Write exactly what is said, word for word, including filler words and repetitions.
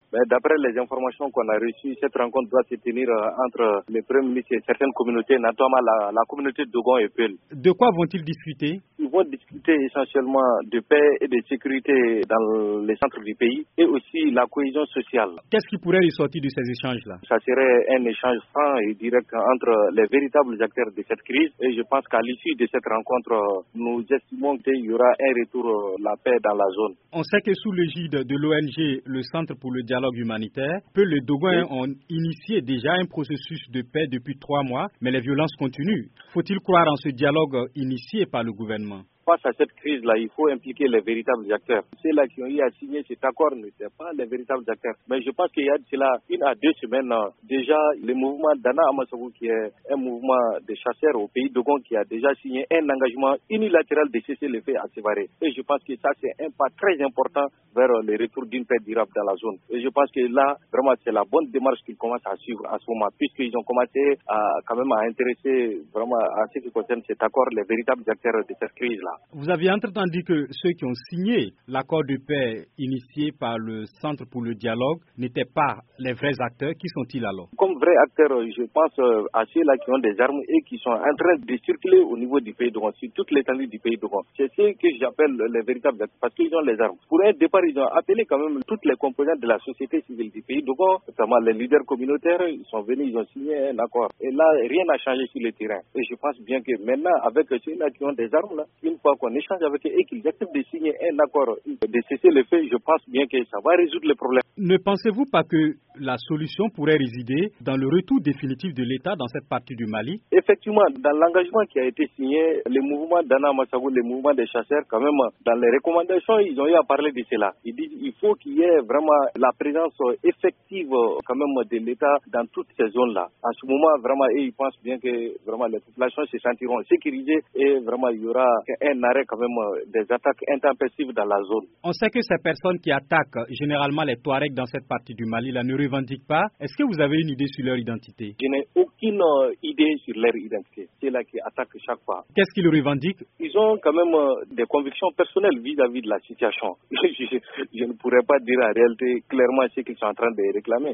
Mais d'après les informations qu'on a reçues, cette rencontre doit se tenir entre les premiers ministres et certaines communautés, notamment la, la communauté de Dogon et Peul. De quoi vont-ils discuter? Ils vont discuter essentiellement de paix et de sécurité dans les centres du pays et aussi la cohésion sociale. Qu'est-ce qui pourrait ressortir de ces échanges-là? Ça serait un échange franc et direct entre les véritables acteurs de cette crise et je pense qu'à l'issue de cette rencontre, nous estimons qu'il y aura un retour de la paix dans la zone. On sait que sous l'égide de l'O N G, le Centre pour le dialogue humanitaire, peu les Dogons ont initié déjà un processus de paix depuis trois mois, mais les violences continuent. Faut-il croire en ce dialogue initié par le gouvernement? Face à cette crise-là, il faut impliquer les véritables acteurs. Ceux-là qui ont eu à signer cet accord n'étaient pas les véritables acteurs. Mais je pense qu'il y a de cela une à deux semaines, déjà le mouvement Dana Amasakou, qui est un mouvement de chasseurs au pays Dogon, qui a déjà signé un engagement unilatéral de cesser le feu à Sévaré. Et je pense que ça, c'est un pas très important vers le retour d'une paix durable dans la zone. Et je pense que là, vraiment, c'est la bonne démarche qu'ils commencent à suivre à ce moment, puisqu'ils ont commencé à, quand même à intéresser vraiment à ce qui concerne cet accord, les véritables acteurs de cette crise-là. Vous aviez entendu que ceux qui ont signé l'accord de paix initié par le Centre pour le dialogue n'étaient pas les vrais acteurs. Qui sont-ils alors? Comme vrais acteurs, je pense à ceux-là qui ont des armes et qui sont en train de circuler au niveau du pays Dogon, sur toute l'étendue du pays Dogon. C'est ceux que j'appelle les véritables acteurs parce qu'ils ont les armes. Pour un départ, ils ont appelé quand même toutes les composantes de la société civile du pays Dogon, notamment les leaders communautaires. Ils sont venus, ils ont signé un accord. Et là, rien n'a changé sur le terrain. Et je pense bien que maintenant, avec ceux-là qui ont des armes, là, une fois qu'on échange avec eux et qu'ils acceptent de signer un accord, de cesser le feu, je pense bien que ça va résoudre le problème. Ne pensez-vous pas que la solution pourrait résider dans le retour définitif de l'État dans cette partie du Mali? Effectivement, dans l'engagement qui a été signé, le mouvement d'Anna Massagou, le mouvement des chasseurs, quand même, dans les recommandations, ils ont eu à parler de cela. Ils disent qu'il faut qu'il y ait vraiment la présence effective quand même de l'État dans toutes ces zones-là. En ce moment, vraiment, et ils pensent bien que vraiment les populations se sentiront sécurisées et vraiment il y aura un arrêt quand même des attaques intempestives dans la zone. On sait que ces personnes qui attaquent généralement les Touaregs dans cette partie du Mali là ne revendiquent pas. Est-ce que vous avez une idée sur leur identité? Je n'ai aucune idée sur leur identité. C'est là qui attaquent chaque fois. Qu'est-ce qu'ils revendiquent? Ils ont quand même des convictions personnelles vis-à-vis de la situation. je, je, je ne pourrais pas dire en réalité clairement ce qu'ils sont en train de réclamer.